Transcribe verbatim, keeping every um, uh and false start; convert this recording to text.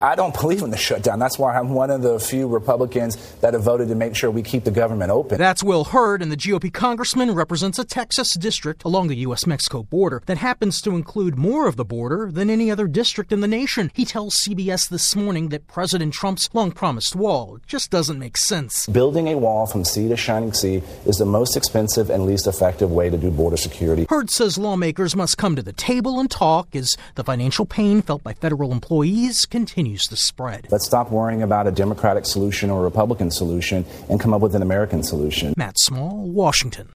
I don't believe in the shutdown. That's why I'm one of the few Republicans that have voted to make sure we keep the government open. That's Will Hurd, and the G O P congressman represents a Texas district along the U S Mexico border that happens to include more of the border than any other district in the nation. He tells C B S This Morning that President Trump's long-promised wall just doesn't make sense. Building a wall from sea to shining sea is the most expensive and least effective way to do border security. Hurd says lawmakers must come to the table and talk as the financial pain felt by federal employees continues to spread. Let's stop worrying about a Democratic solution or a Republican solution and come up with an American solution. Matt Small, Washington.